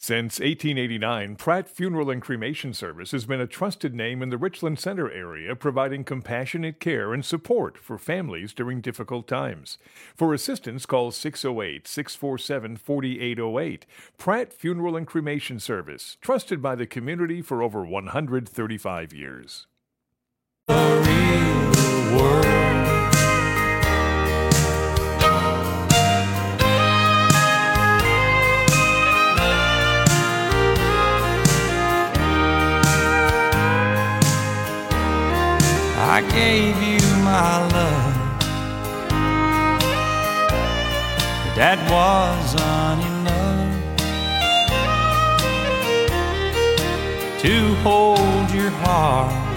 Since 1889, Pratt Funeral and Cremation Service has been a trusted name in the Richland Center area, providing compassionate care and support for families during difficult times. For assistance, call 608-647-4808. Pratt Funeral and Cremation Service, trusted by the community for over 135 years. The real world. I gave you my love, but that wasn't enough to hold your heart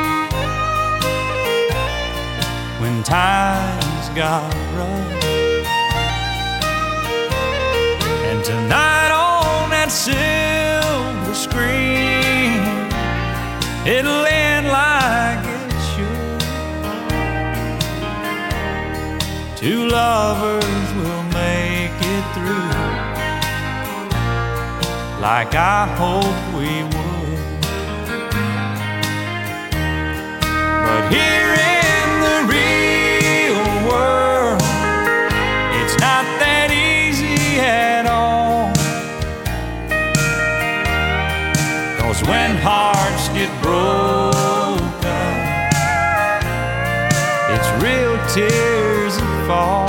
when times got rough. And tonight on that silver screen, it'll end like two lovers will make it through, like I hoped we would. But here in the real world, it's not that easy at all. 'Cause when hearts get broken, it's real tears fall.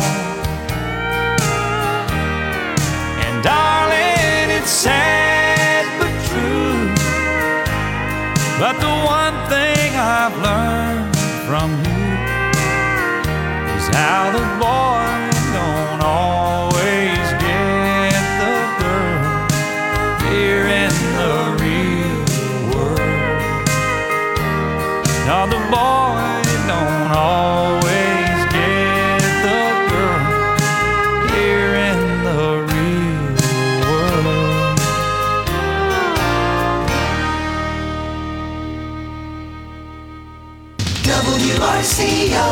And darling, it's sad but true, but the one thing I've learned from you is how the boy don't always get the girl here in the real world. Now the boy don't always WRCO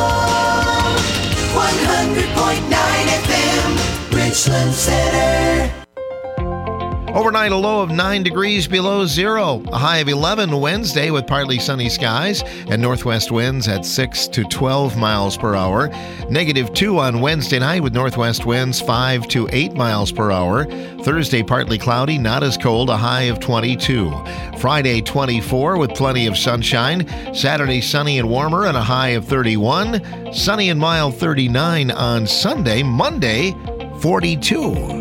100.9 FM, Richland Center. Overnight, a low of 9 degrees below zero. A high of 11 Wednesday with partly sunny skies and northwest winds at 6 to 12 miles per hour. -2 on Wednesday night with northwest winds 5 to 8 miles per hour. Thursday, partly cloudy, not as cold, a high of 22. Friday, 24 with plenty of sunshine. Saturday, sunny and warmer and a high of 31. Sunny and mild 39 on Sunday. Monday, 42.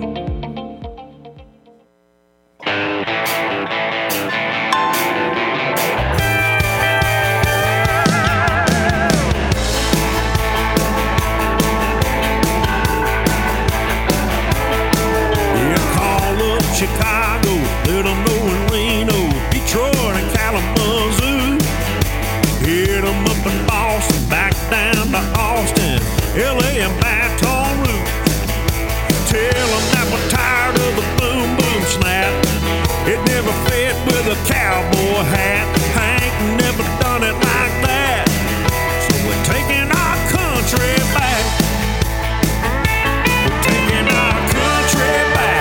Chicago, little know in Reno, Detroit and Kalamazoo. Hit them up in Boston, back down to Austin, LA and Baton Rouge. Tell them that we're tired of the boom boom snap. It never fit with a cowboy hat. Hank never done it like that. So we're taking our country back. We're taking our country back.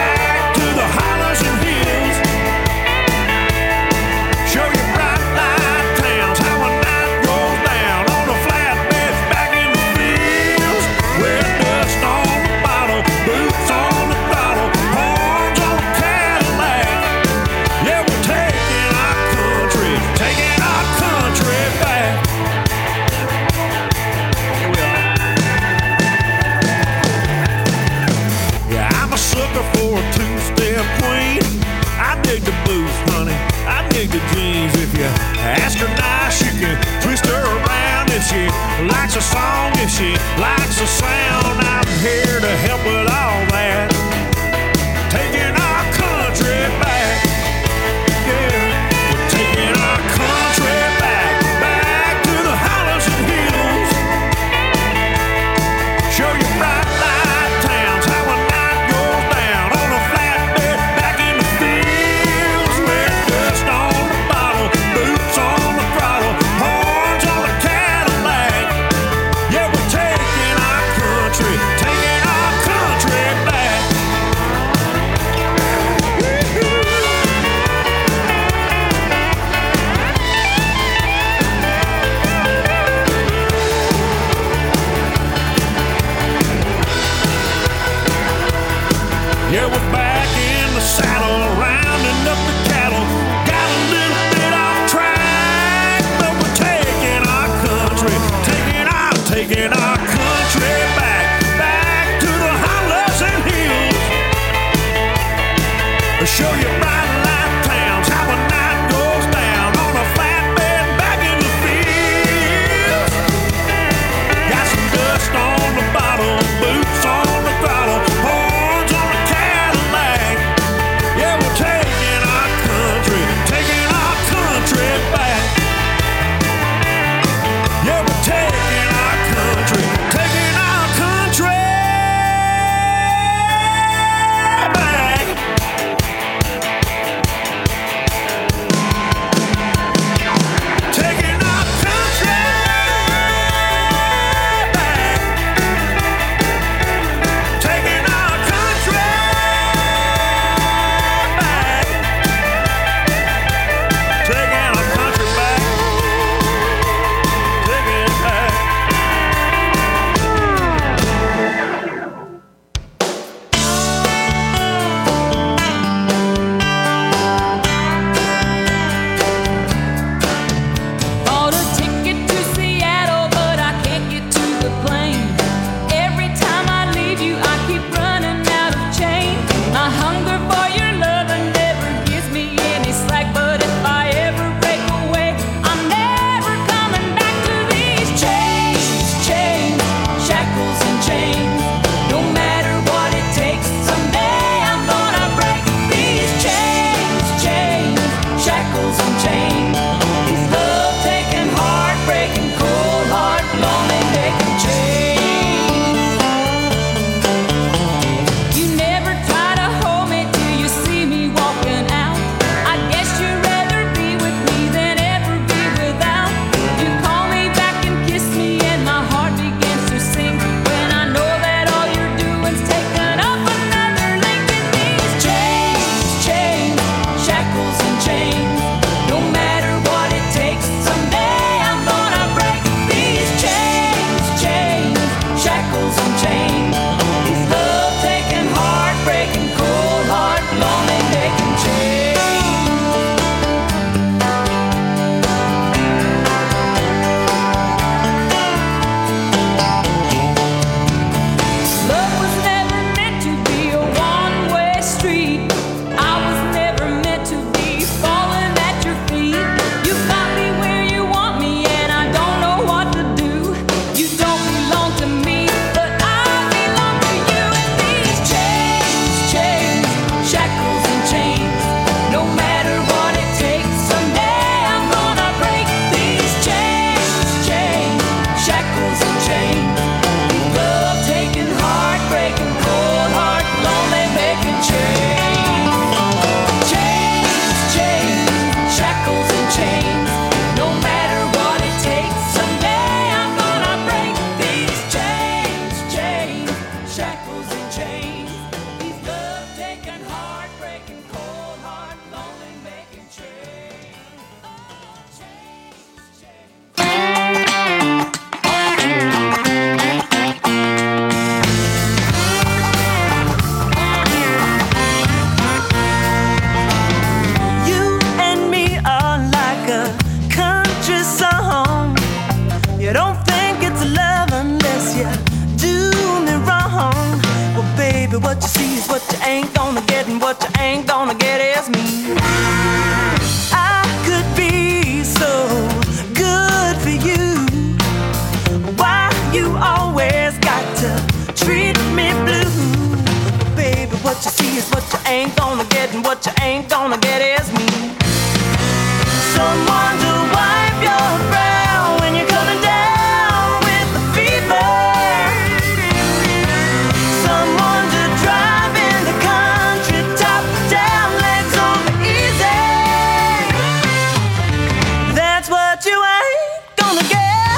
For a two-step queen, I dig the boots, honey. I dig the jeans. If you ask her nice, you can twist her around. If she likes a song, if she likes a sound, I'm here to help with all that. Taking our country back, yeah. We're taking our country back, back to the hollows and hills. Show you bright light towns, how a night goes down on a flatbed back in the fields. Red dust on the bottle, boots on the throttle, horns on the Cadillac. Yeah, we're taking our country back. taking our country back to the hollows and hills. Show you bright light towns, how a night goes down on a flatbed back in the fields. Got some dust on the bottom, boots on the throttle, horns on the Cadillac. Yeah, we're taking our country back. Yeah, we're taking our country back. Taking our country back. Taking our country back. Taking our country back. Taking it back. Bought a ticket to Seattle, but I can't get to the plane. Every time I leave you, I keep running out of change. My hunger for your love never gives me any slack, but if I ever break away, I'm never coming back to these chains, shackles and chains. No matter what it takes, someday I'm gonna break these chains, shackles and chains. These love taking, heartbreaking, cold heart, lonely making chains. You never try to hold me till you see me walking out. I guess you'd rather be with me than ever be without. You call me back and kiss me, and my heart begins to sing when I know that all you're doing's taking up another link in these chains, shackles and chains. No matter what it takes, someday I'm gonna break these chains, shackles and chains. These love taking, heartbreaking, cold heart, lonely making chains. Love was never meant to be a one-way street. I was never meant to be falling at your feet. You got me where you want me, and I don't know what to do. You don't belong to me, but I belong to you. And these chains, shackles and chains. No matter what it takes, someday I'm gonna break these chains, shackles and chains. These love taking, heartbreaking, cold heart, lonely making chains. Chains, shackles and chains. No matter what it takes, someday I'm gonna break these chains, shackles and chains. These love taking, heartbreaking, cold heart, lonely making chains. You and me are like a country song. You don't think it's love unless you do me wrong. Well, baby, what you see is what you ain't gonna get, and what you ain't gonna get is me. I could be so good for you. Why you always got to treat me blue? Baby, what you see is what you ain't gonna get, and what you ain't gonna get is me. Someone to wipe your brow when you're coming down with the fever. Someone to drive in the country, top down, legs over easy. That's what you ain't gonna get.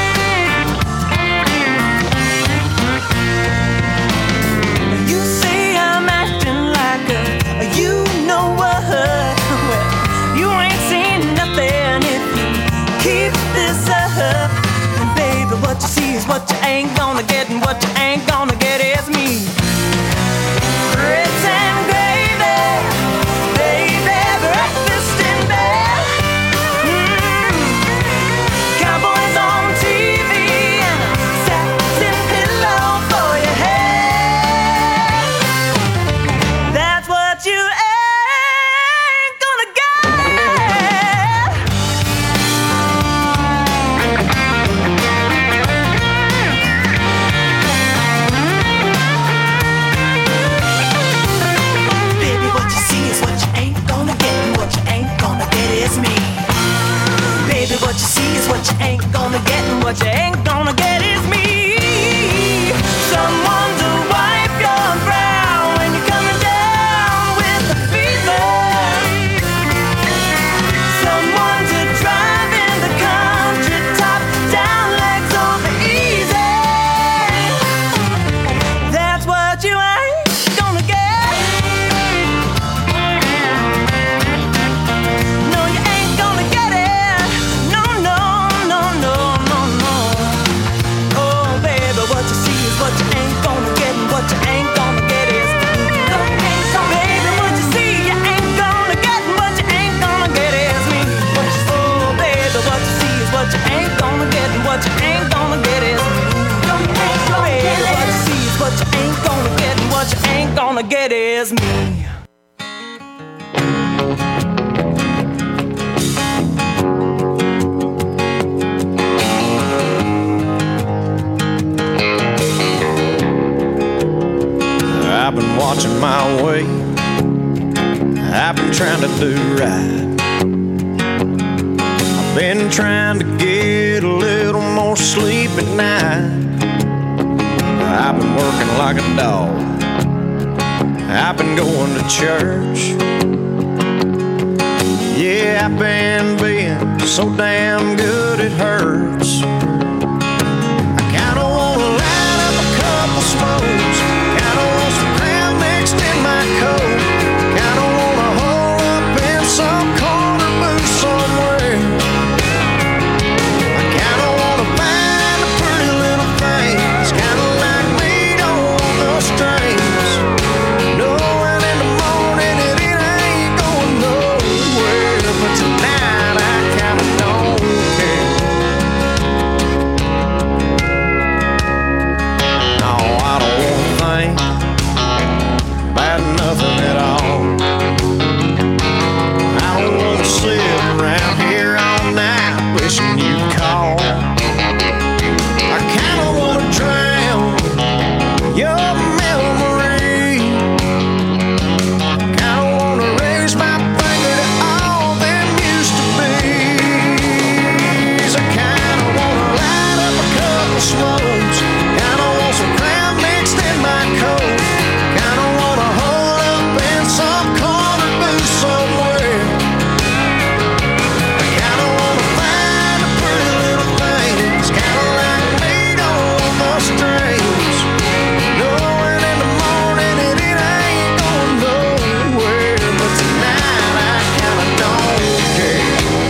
You say I'm acting like a you know what. Well, you ain't seen nothing if you keep this up. And baby, what you see is what you ain't gonna get, and what you ain't gonna get is me. Grits and gravy, baby, breakfast in bed. Cowboys on TV and watching my weight. I've been trying to do right. I've been trying to get a little more sleep at night. I've been working like a dog. I've been going to church. Yeah, I've been being so damn good it hurts. I kinda wanna light up a couple smokes. Kinda want some Crown mixed in my coat. Kinda wanna hole up in some corner booth somewhere. I kinda wanna find a pretty little thing. It's kinda like me, don't want no strings. Knowing in the morning that it ain't going nowhere. But tonight I kinda don't care. No, I don't wanna think about nothing at all. I don't wanna sit around here all night wishing you'd call. I kinda wanna drown your memory. Kinda wanna raise my finger to all them used to be's. I kinda wanna light up a couple smokes. Kinda want some Crown mixed in my coat. Kinda wanna hold up in some corner booth somewhere. I kinda wanna find a pretty little thing. It's kinda like me, don't want no strings. Knowing in the morning that it ain't going nowhere. But tonight I kinda don't care.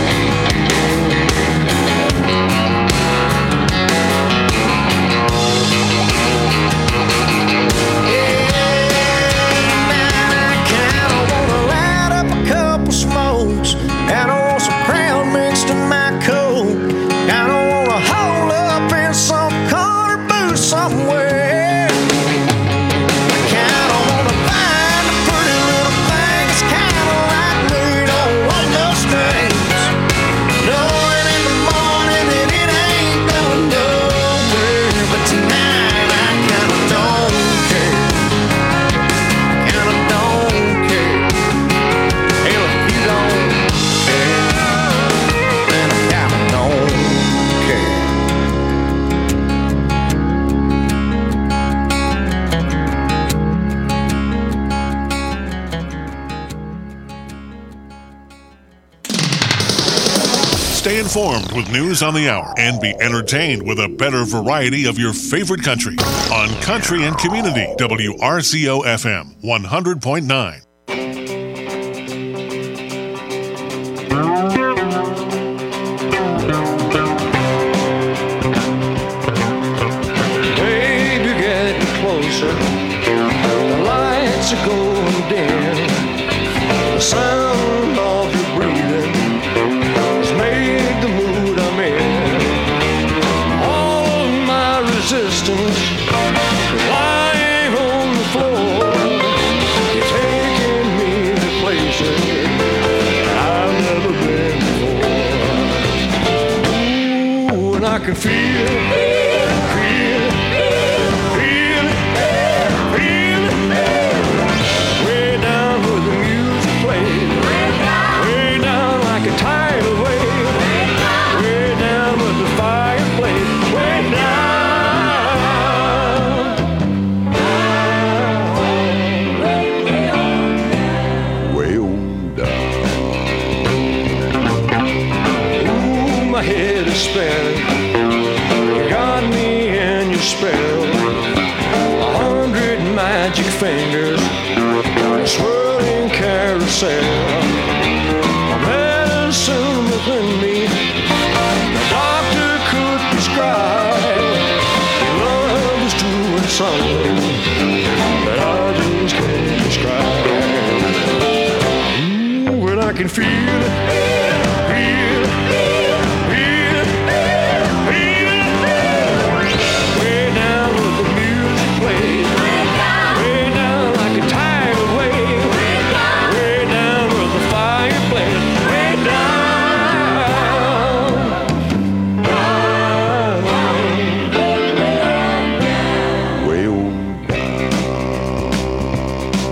I kinda wanna light up a couple smokes. Kinda want some Crown mixed in my coat. Kinda wanna hole up in some corner booth somewhere. I kinda wanna find a pretty little thing. It's kinda like me, don't want no strings. Knowing in the morning that it ain't going nowhere. But tonight I kinda don't care. Kinda don't care. Hell, if you don't care, then I kinda don't care. Stay informed with news on the hour and be entertained with a better variety of your favorite country on Country and Community, WRCO FM 100.9. Baby, getting closer. The lights are going dim. The sound of your breathing has made the mood I'm in. All of my resistance is lying on the floor. You're taking me to places I've never been before. Ooh, and I can feel it. Way down where the music plays. Way down like a tidal wave. Way down where the fire plays. Way down. Way on down. Ooh, my head is spinning. You got me in your spell. 100 magic fingers, a swirling carousel. A medicine within me, the doctor could prescribe. Your love is doing something that I just can't describe. Ooh, and I can feel it, feel it, feel it, feel it. Way down where the music plays. Way down like a tidal wave. Way down where the fire blaze. Way down. Way on down.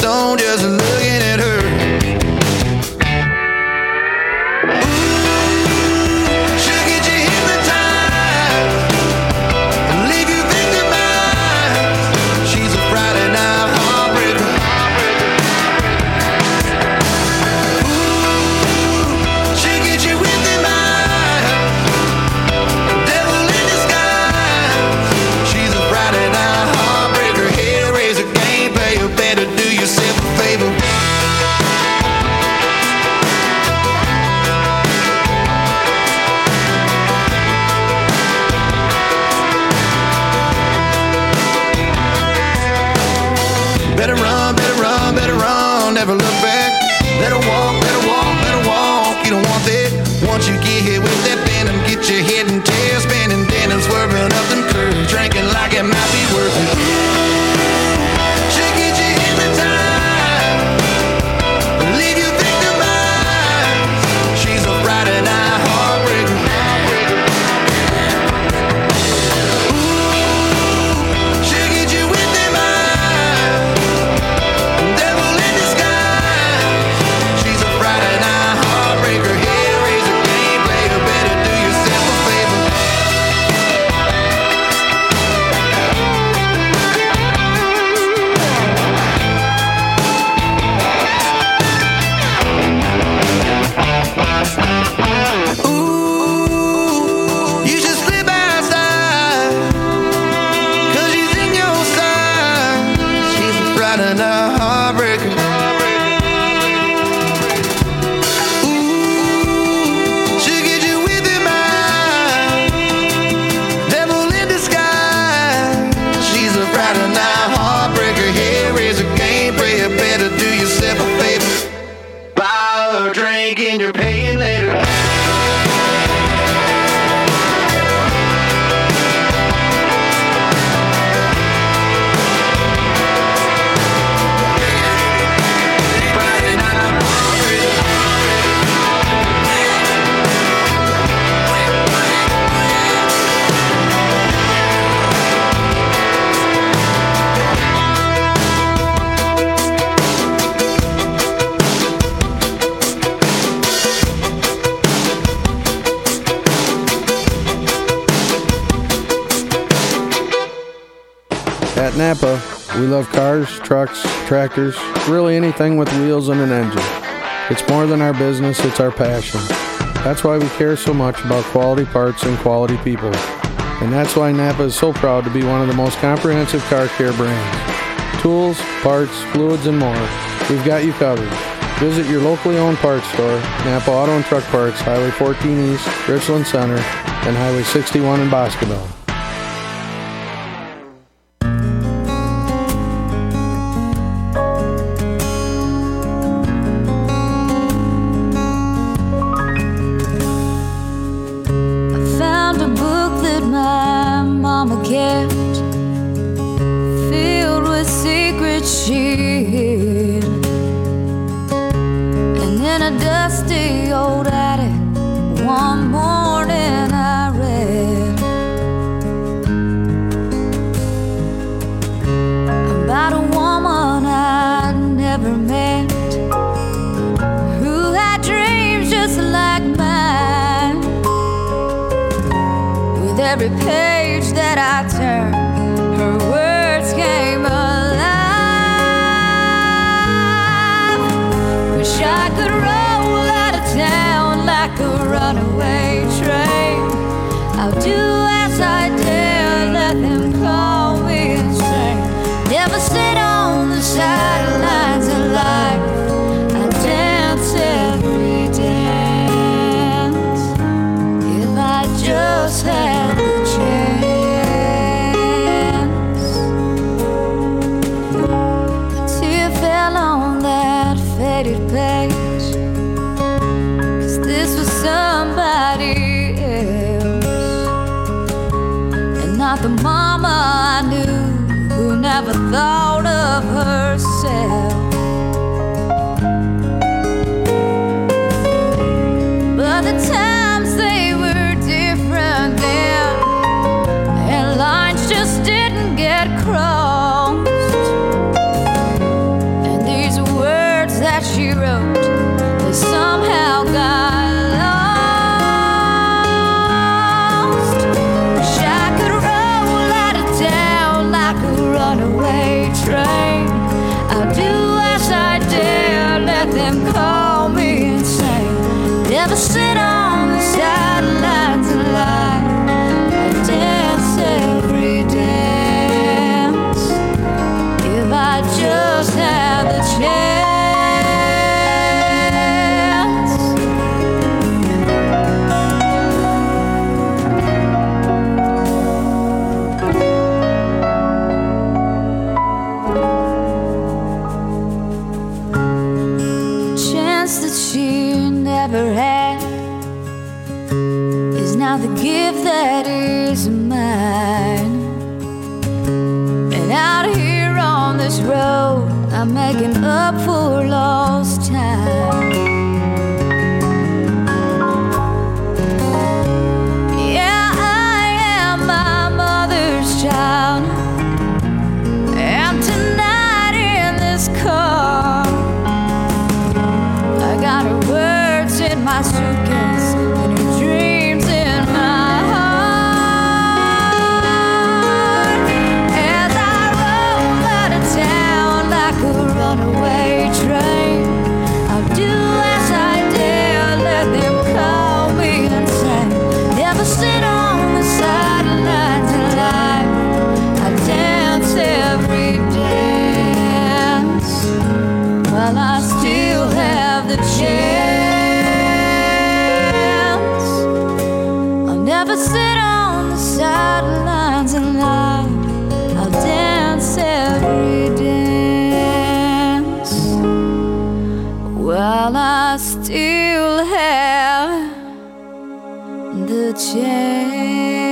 on just looking at her. She'll get you hypnotized and leave you victimized. She's a Friday night heartbreaker. She'll get you with the mind, devil in disguise. She's a Friday night heartbreaker. Hellraiser, game player, better do yourself a favor. Better run, never look back. Let her walk, you don't want that. Once you get hit with that venom, get your head and tail spinning, then and swerving up them curves, drinking like it might be worth it. She'll get you hypnotized, leave you victimized. She's a Friday night heartbreaker. She'll get you with them eyes, devil in disguise. She's a Friday night heartbreaker. Hellraiser, game player, better do yourself a favor. Ooh, you should slip outside, 'cause she's in your side. She's a Friday night heartbreaker. Ooh, she'll get you with her mind, devil in disguise. She's a Friday night heartbreaker. Hellraiser, game player, better do yourself a favor. Buy her a drink and you're paying later. Friday night heartbreaker. At Napa, we love cars, trucks, tractors, really anything with wheels and an engine. It's more than our business, it's our passion. That's why we care so much about quality parts and quality people. And that's why Napa is so proud to be one of the most comprehensive car care brands. Tools, parts, fluids, and more. We've got you covered. Visit your locally owned parts store, Napa Auto and Truck Parts, Highway 14 East, Richland Center, and Highway 61 in Boscoville. I found a book that my mama kept, filled with secrets she hid. And in a dusty old attic, one morning I read about a woman I'd never met, who had dreams just like mine. With every page that I turned, her words came alive. Wish I could roll out of town like a runaway train. I'll do as I dare, let them call me insane. Never sit on the sidelines of life. I dance every dance. If I just had the chance. A tear fell on that faded page, 'cause this was somebody else. wrote that somehow got lost. Wish I could roll out of town like a runaway train. I'll do as I dare, let them call me insane. Never sit on the sidelines and lie. I dance every dance if I just have the chance. Chance that she never had is now the gift that is mine. And out here on this road, I'm making up for lost time. Yeah, I am my mother's child. And tonight in this car, I got her words in my suitcase and her dreams in my heart. As I roll out of town like a runaway train, I'll do as I dare, let them call me insane. Never sit on the sidelines in life. I dance every dance while I still have the chance. I'll never sit on the sidelines in life. I'll dance every dance while I still have the chance.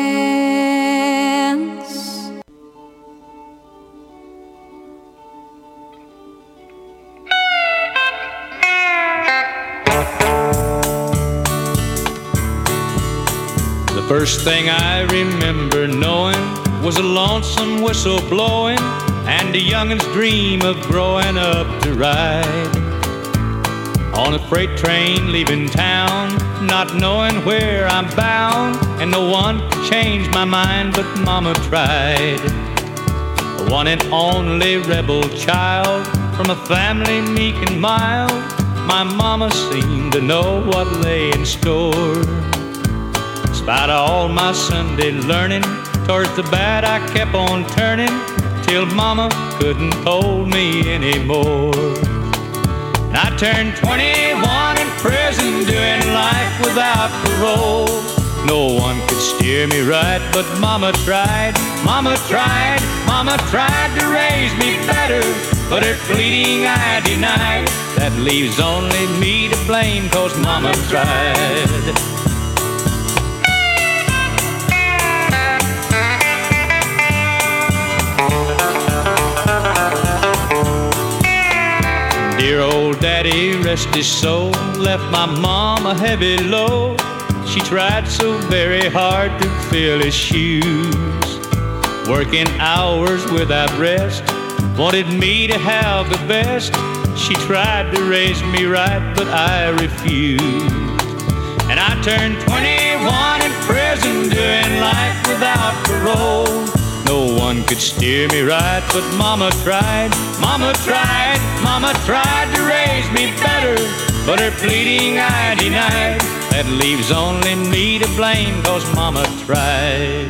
The first thing I remember knowing was a lonesome whistle blowing and a youngin's dream of growing up to ride on a freight train leaving town, not knowing where I'm bound, and no one could change my mind but Mama tried. The one and only rebel child from a family meek and mild, my mama seemed to know what lay in store. In spite of all my Sunday learning, towards the bad I kept on turning, till Mama couldn't hold me anymore. And I turned 21 in prison, doing life without parole. No one could steer me right, but Mama tried, Mama tried, Mama tried to raise me better, but her pleading I denied. That leaves only me to blame, 'cause Mama tried. Dear old daddy, rest his soul, left my mom a heavy load. She tried so very hard to fill his shoes, working hours without rest, wanted me to have the best. She tried to raise me right, but I refused. And I turned 21 in prison, doing life without parole. No one could steer me right, but Mama tried, Mama tried, Mama tried to raise me better, but her pleading I denied. That leaves only me to blame, 'cause Mama tried.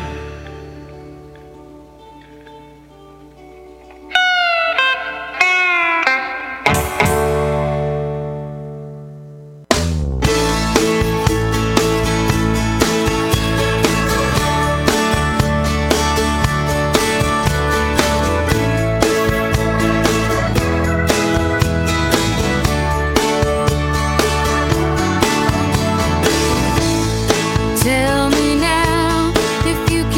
Tell me now if you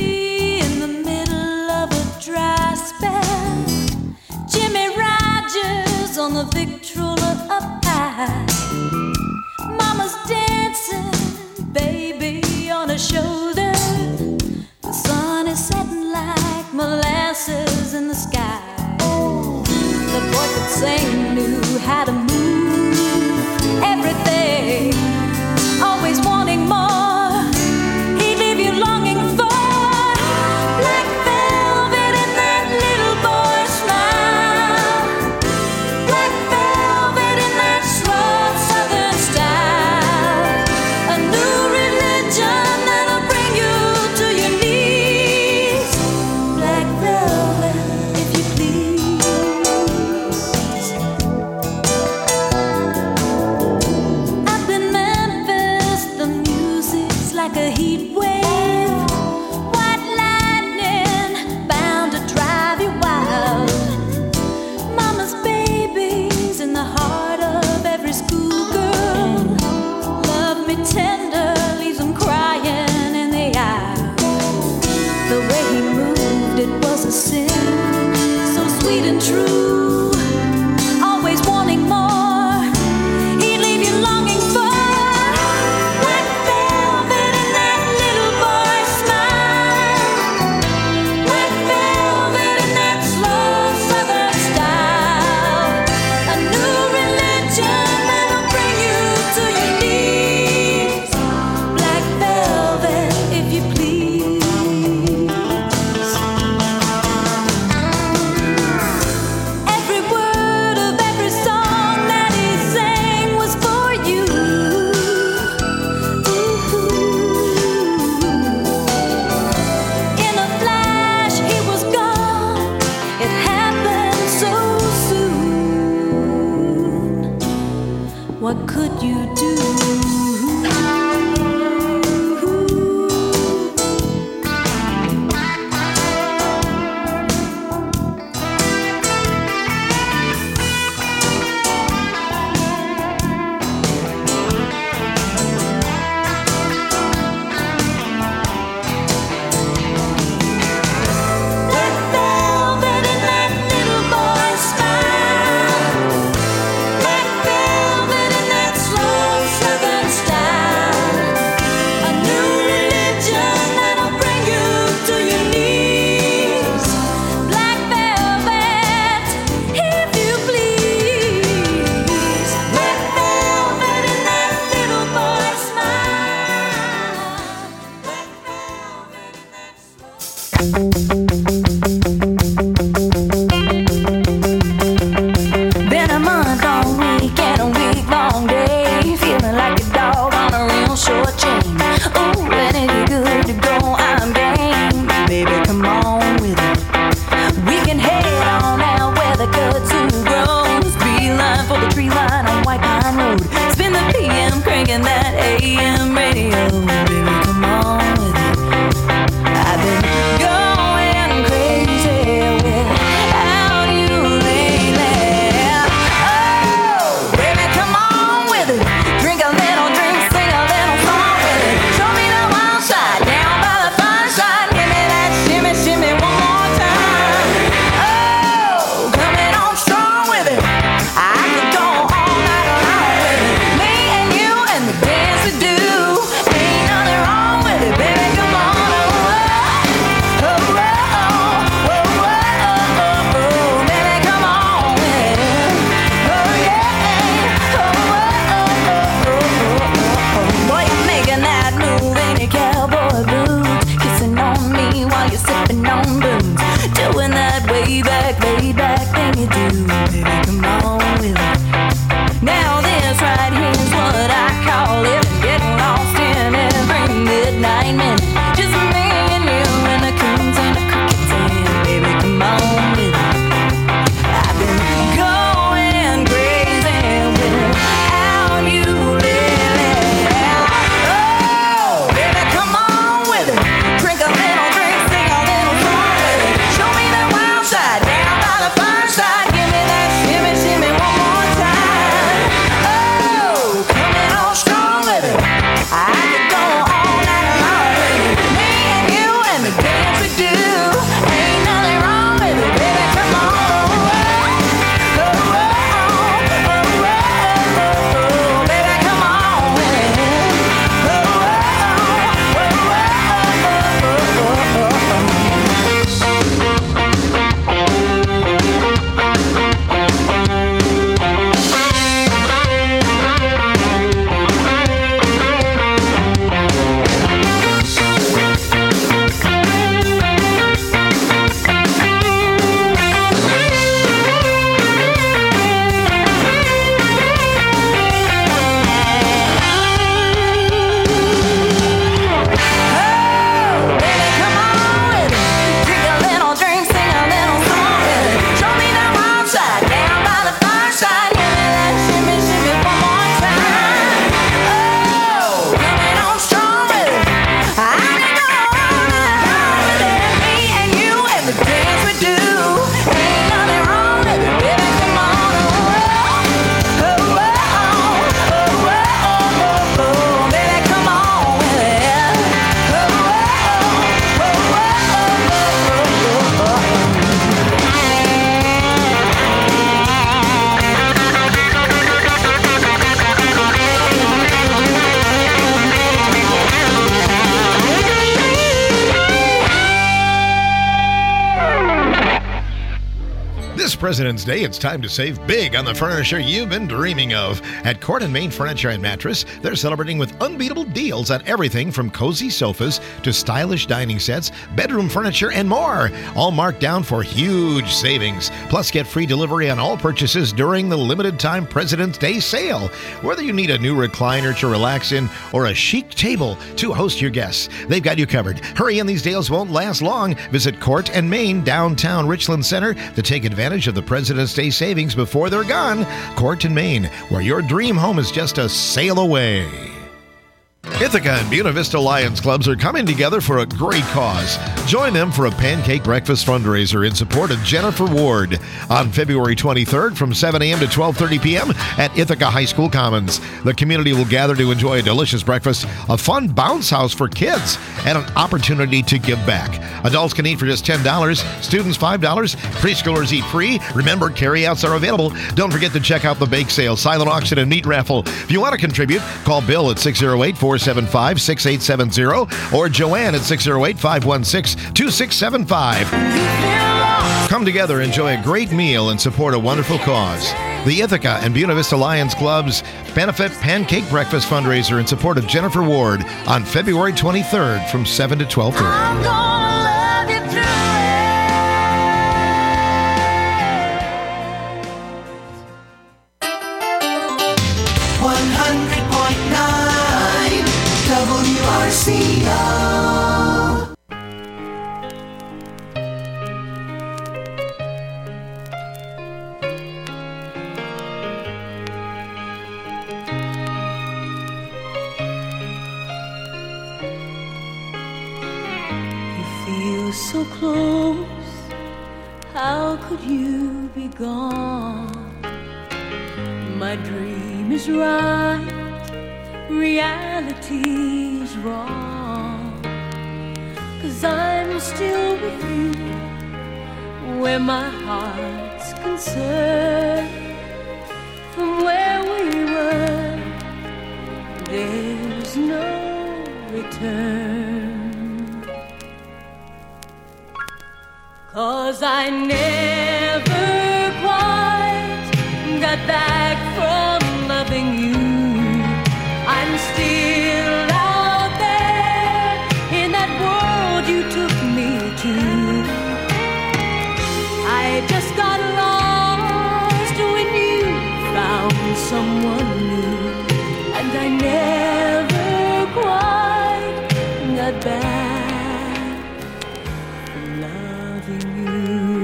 in the middle of a dry spell. Jimmy Rogers on the Victrola up high. Mama's dancing, baby on her shoulder. The sun is setting like molasses in the sky. The boy could sing, knew how to move everything, always wanting more. He'd leave you longing for black velvet in that little boy's smile, black velvet in that slow southern style, a new religion that'll bring you to your knees, black velvet if you please. Up in Memphis, the music's like a heat wave, white lightning bound to drive you wild. Mama's baby's in the heart of every schoolgirl. Love me tender, leaves them crying in the aisle. The way he moved, it was a sin, so sweet and true, always wanting more. He'd leave you longing for black velvet in that little boy's smile, black velvet in that slow southern style, a new religion that'll bring you to your knees, black velvet if you please. Every word of every song that he sang was for you. In a flash, he was gone. It happened so soon. What could you do? Black velvet in that little boy's smile, black velvet in that slow southern style, a new religion that'll bring you to your knees, black velvet if you please, black velvet in that little boy's smile, black velvet in that slow. Been a month-long week and a week-long day, feeling like a dog on a real short chain. Ooh, and if you're good to go, I'm game. Baby, come on with it. We can head on out where the kudzu grows. Beeline for the tree line on White Pine Road. Spin the PM, cranking that AM radio. Baby, come on with it. I've been going crazy with President's Day, it's time to save big on the furniture you've been dreaming of. At Court and Main Furniture and Mattress, they're celebrating with unbeatable deals on everything from cozy sofas to stylish dining sets, bedroom furniture, and more. All marked down for huge savings. Plus, get free delivery on all purchases during the limited time President's Day sale. Whether you need a new recliner to relax in or a chic table to host your guests, they've got you covered. Hurry in, these deals won't last long. Visit Court and Main, downtown Richland Center, to take advantage of the President's Day savings before they're gone. Court and Main, where your dream home is just a sail away. Ithaca and Buena Vista Lions Clubs are coming together for a great cause. Join them for a pancake breakfast fundraiser in support of Jennifer Ward on February 23rd from 7 a.m. to 12:30 p.m. at Ithaca High School Commons. The community will gather to enjoy a delicious breakfast, a fun bounce house for kids, and an opportunity to give back. Adults can eat for just $10, students $5, preschoolers eat free. Remember, carryouts are available. Don't forget to check out the bake sale, silent auction, and meat raffle. If you want to contribute, call Bill at 608-475-6870 or Joanne at 608-516-2675. Come together, enjoy a great meal, and support a wonderful cause. The Ithaca and Buena Vista Lions Club's Benefit Pancake Breakfast Fundraiser in support of Jennifer Ward on February 23rd from 7 to 12:30. 100.9 WRCO. You feel so close, how could you be gone? My dream is right, reality's wrong. 'Cause I'm still with you, where my heart's concerned. From where we were, there's no return. 'Cause I never quite got back from loving you. I'm still out there in that world you took me to. I just got lost when you found someone new, and I never quite got back from loving you.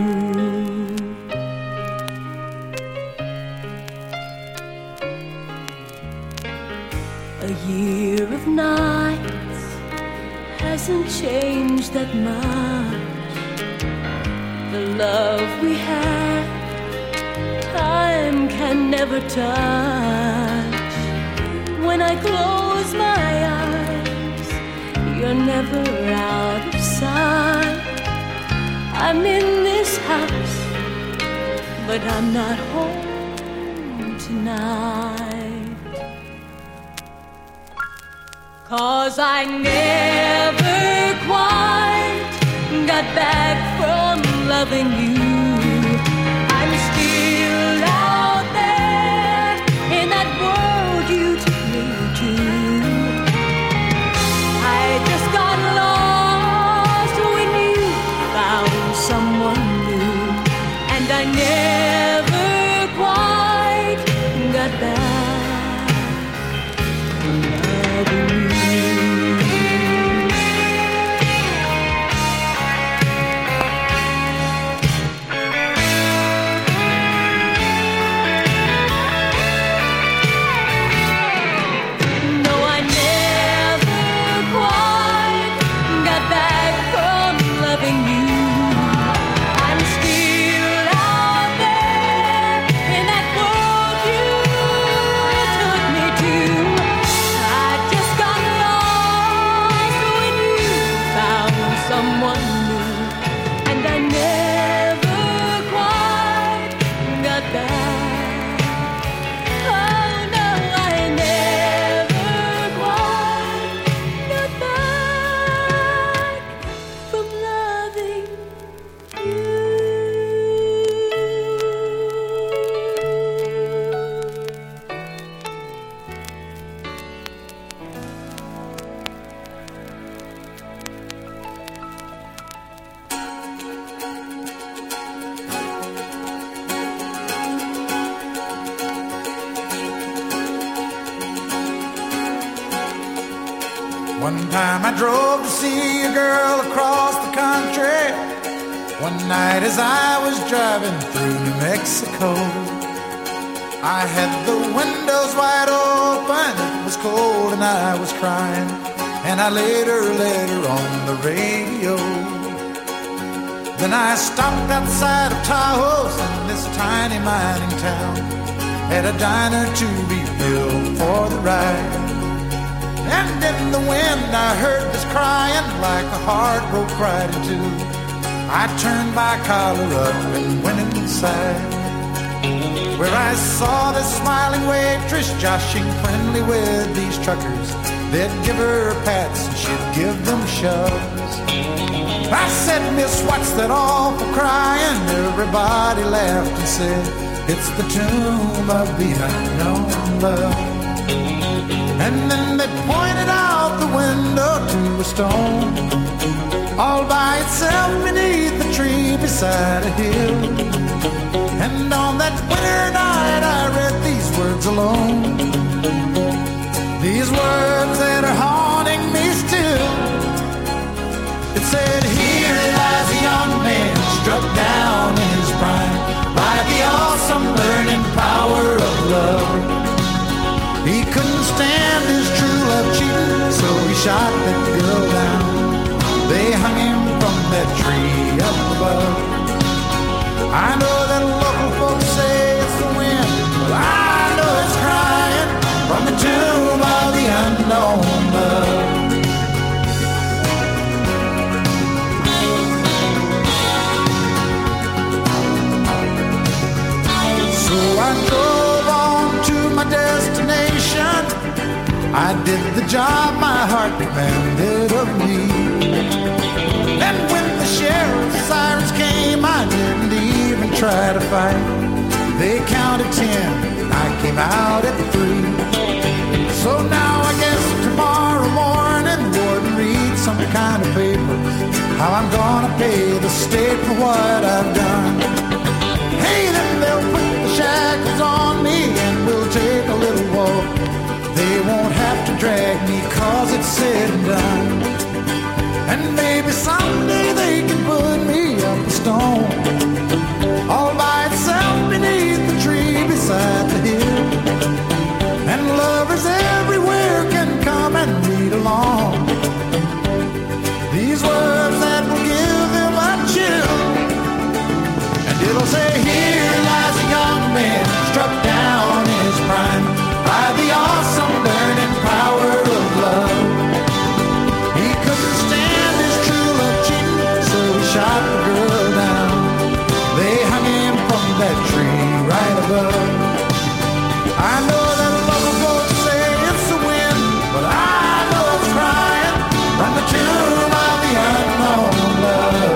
A year of nights hasn't changed that much. The love we had, time can never touch. When I close my eyes, you're never out of sight. I'm in this house, but I'm not home tonight. 'Cause I never quite got back from loving you. I'm still out there in that world you took me to. I just got lost when you found someone new, and I never quite got back from loving you. One time I drove to see a girl across the country. One night as I was driving through New Mexico, I had the windows wide open, it was cold and I was crying, and I laid her letter on the radio. Then I stopped outside of Tahoe's in this tiny mining town, had a diner to be filled for the ride. And in the wind I heard this crying like a heart broke right in two. I turned my collar up and went inside, where I saw this smiling waitress joshing friendly with these truckers. They'd give her pats and she'd give them shoves. I said, "Miss, what's that awful crying?" Everybody laughed and said, "It's the tomb of the unknown love." And then they pointed out the window to a stone, all by itself beneath the tree beside a hill. And on that winter night I read these words alone, these words that are haunting me still. It said, "Here lies a young man struck down in his prime by the awesome burning power of love. He couldn't stand his true love cheating, so he shot that girl down. They hung him from that tree up above." I know that local folks say it's the wind, but I know it's crying from the tomb of the unknown love. So I drove on to my destination. I did the job my heart demanded of me. And when the sheriff's sirens came, I didn't even try to fight. They counted 10, I came out at 3. So now I guess tomorrow morning Warden read some kind of paper, how I'm gonna pay the state for what I've done. Hey, then they'll put the shackles on me and we'll take a little walk. They won't have to drag me 'cause it's said and done. And maybe someday they can put me up a stone, all by itself beneath the tree beside the hill. And lovers everywhere can come and read along, these words that will give them a chill. And it'll say, "Here lies a young man struck down in his prime by the awesome burning power of love. He couldn't stand his true love cheating, so he shot the girl down. They hung him from that tree right above." I know that local folks say it's the wind, but I know it's crying from the tomb of the unknown love.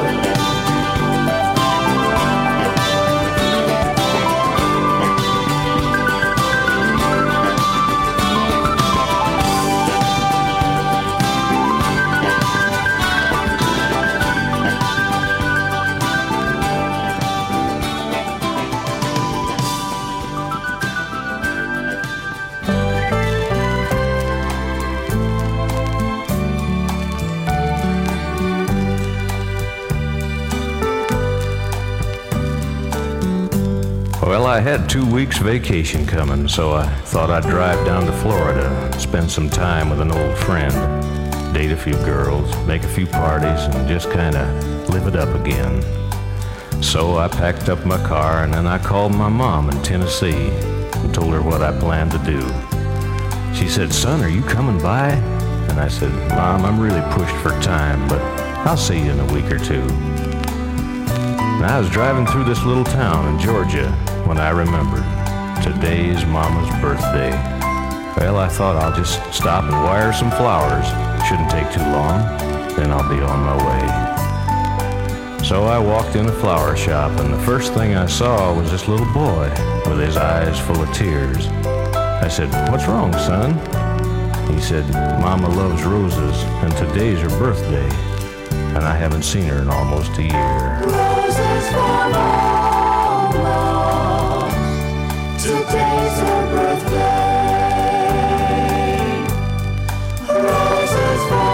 Well, I had 2 weeks vacation coming, so I thought I'd drive down to Florida, spend some time with an old friend, date a few girls, make a few parties, and just kind of live it up again. So I packed up my car and then I called my mom in Tennessee and told her what I planned to do. She said, "Son, are you coming by?" And I said, "Mom, I'm really pushed for time, but I'll see you in a week or two." And I was driving through this little town in Georgia when I remembered today's Mama's birthday. Well, I thought I'll just stop and wire some flowers. Shouldn't take too long, then I'll be on my way. So I walked in a flower shop, and the first thing I saw was this little boy with his eyes full of tears. I said, "What's wrong, son?" He said, "Mama loves roses, and today's her birthday, and I haven't seen her in almost a year." Roses for Mama, today's her birthday. Roses for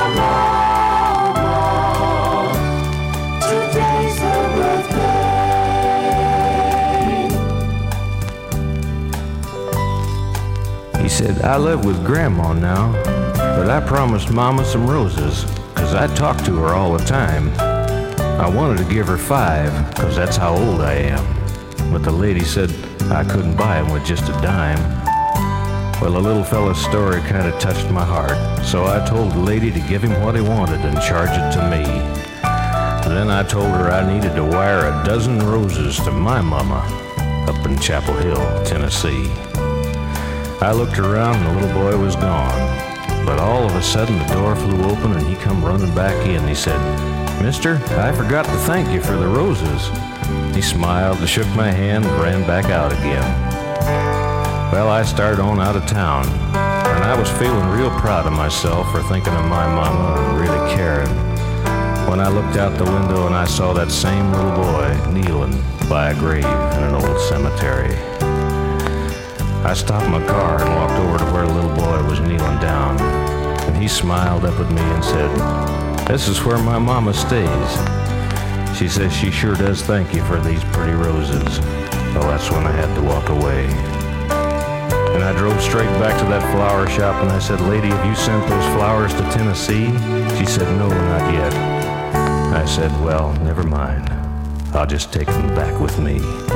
said, I live with Grandma now, but I promised Mama some roses, 'cause I talk to her all the time. I wanted to give her 5, 'cause that's how old I am. But the lady said I couldn't buy 'em with just a dime. Well, the little fella's story kind of touched my heart, so I told the lady to give him what he wanted and charge it to me. Then I told her I needed to wire a dozen roses to my mama up in Chapel Hill, Tennessee. I looked around and the little boy was gone, but all of a sudden the door flew open and he come running back in. He said, "Mister, I forgot to thank you for the roses." He smiled and shook my hand and ran back out again. Well, I started on out of town, and I was feeling real proud of myself for thinking of my mama and really caring, when I looked out the window and I saw that same little boy kneeling by a grave in an old cemetery. I stopped my car and walked over to where the little boy was kneeling down, and he smiled up at me and said, "This is where my mama stays. She says she sure does thank you for these pretty roses." Well, that's when I had to walk away. And I drove straight back to that flower shop and I said, "Lady, have you sent those flowers to Tennessee?" She said, "No, not yet." I said, "Well, never mind. I'll just take them back with me."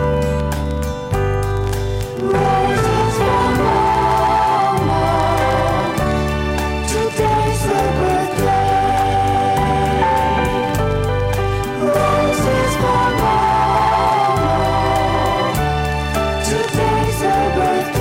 Roses for Mama, today's her birthday. Roses for Mama, today's her birthday.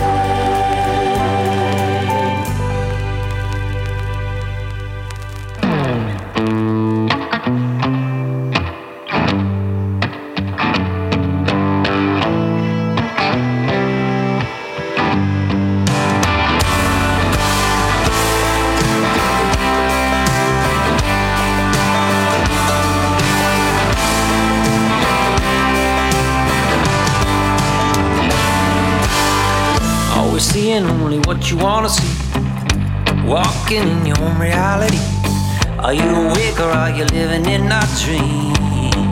Always seeing only what you wanna see, walking in your own reality. Are you awake or are you living in a dream?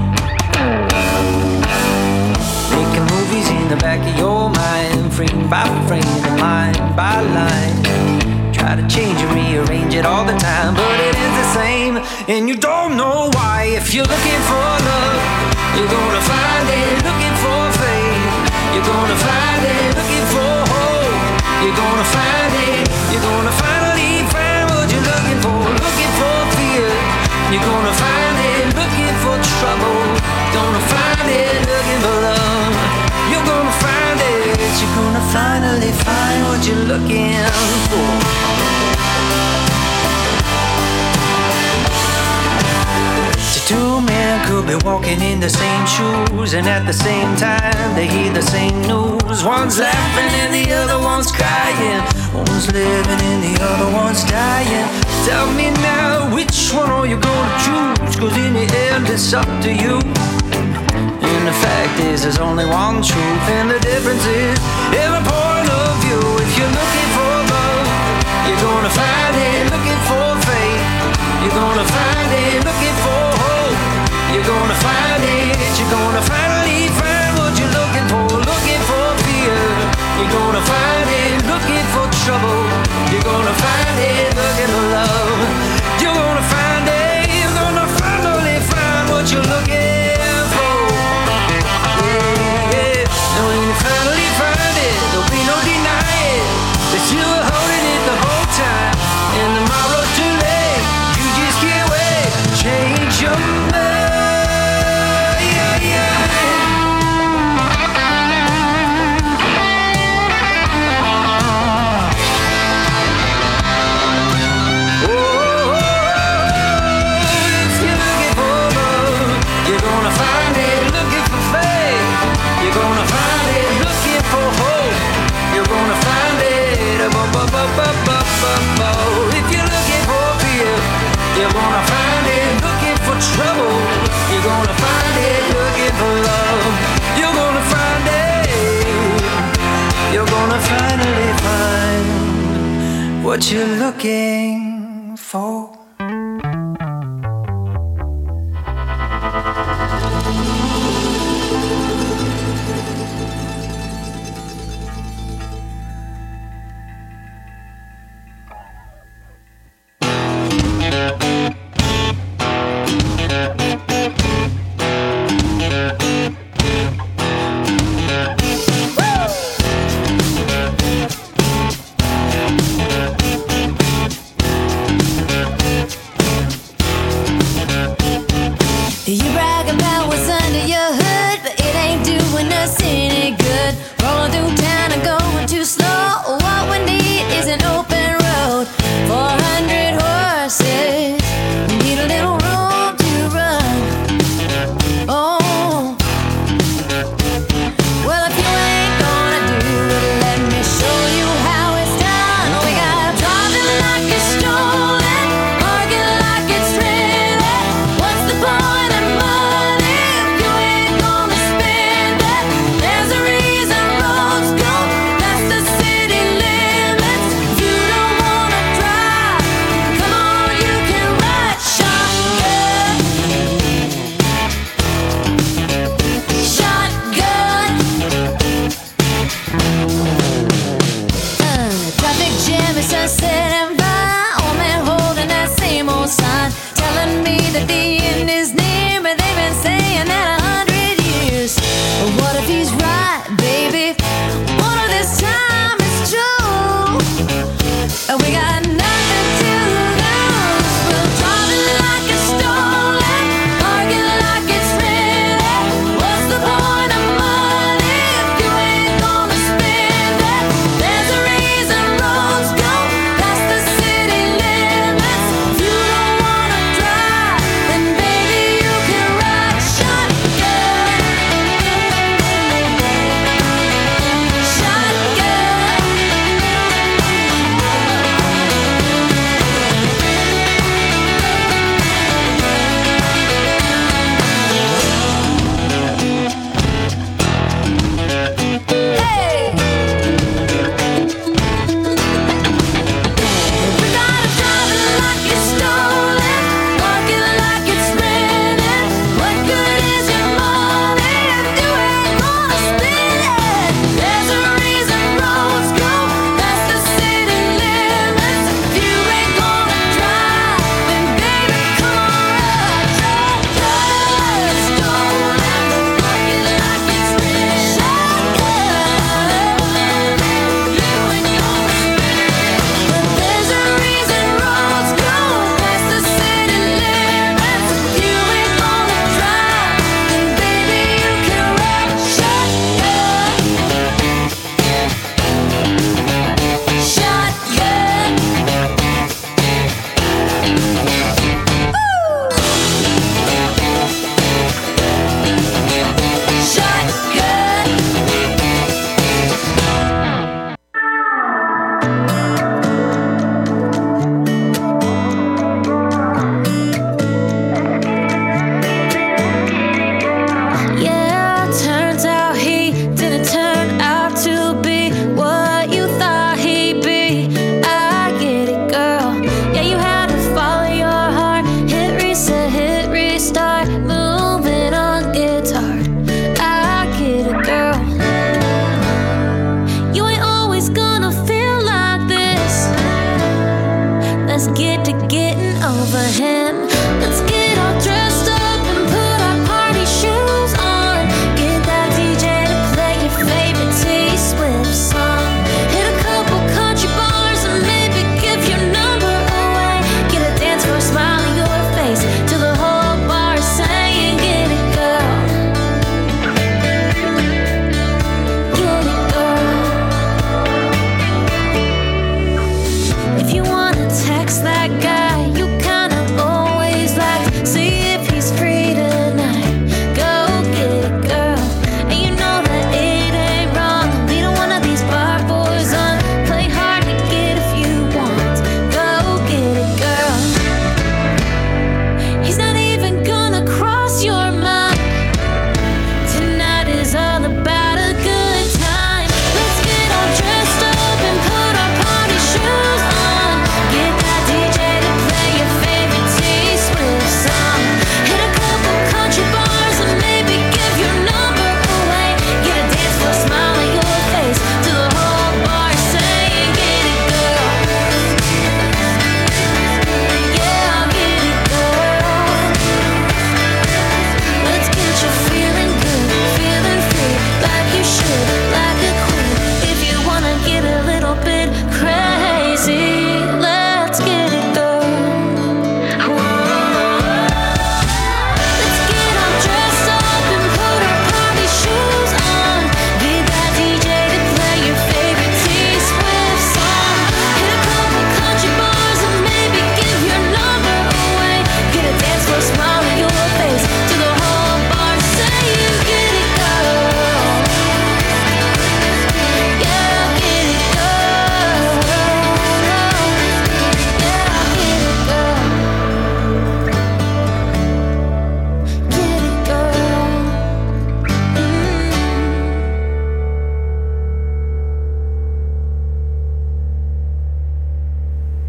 Making movies in the back of your mind, frame by frame and line by line. Try to change and rearrange it all the time, but it is the same, and you don't know why. If you're looking for love, you're gonna find it. Looking for faith, you're gonna find it. Looking for hope, you're gonna find it. You're gonna finally find what you're looking for. Looking for fear, you're gonna find it. Looking for trouble, gonna find it. Looking for love, you're gonna find it. You're gonna finally find what you're looking for. Two men could be walking in the same shoes, and at the same time they hear the same news. One's laughing and the other one's crying. One's living and the other one's dying. Tell me now, which one are you gonna choose? 'Cause in the end it's up to you. And the fact is there's only one truth, and the difference is every point of view. If you're looking for love, you're gonna find it. Looking for faith, you're gonna find it. Looking for hope, you're gonna find it. You're gonna finally find what you're looking for. Looking for fear, you're gonna find it. Looking for trouble, you're gonna find it. Looking for love, you're gonna find it. You're gonna finally find what you're looking for. Yeah, yeah. And when you finally find it, there'll be no denying that you were holding it the whole time. And tomorrow's too late, you just can't wait. Change your mind. If you're looking for fear, you're gonna find it. Looking for trouble, you're gonna find it. Looking for love, you're gonna find it. You're gonna finally find what you're looking for.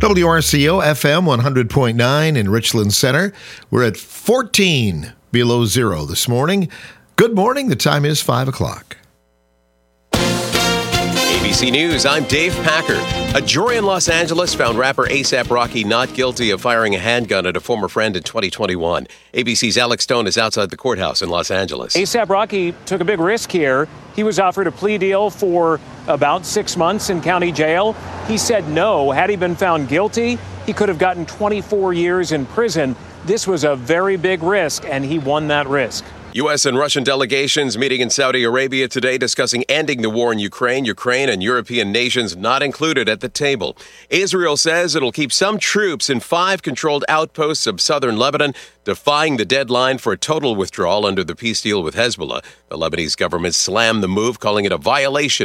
WRCO FM 100.9 in Richland Center. We're at 14 below zero this morning. Good morning. The time is 5 o'clock. ABC News, I'm Dave Packer. A jury in Los Angeles found rapper A$AP Rocky not guilty of firing a handgun at a former friend in 2021. ABC's Alex Stone is outside the courthouse in Los Angeles. A$AP Rocky took a big risk here. He was offered a plea deal for about 6 months in county jail. He said no. Had he been found guilty, he could have gotten 24 years in prison. This was a very big risk, and he won that risk. U.S. and Russian delegations meeting in Saudi Arabia today discussing ending the war in Ukraine. Ukraine and European nations not included at the table. Israel says it'll keep some troops in 5 controlled outposts of southern Lebanon, defying the deadline for a total withdrawal under the peace deal with Hezbollah. The Lebanese government slammed the move, calling it a violation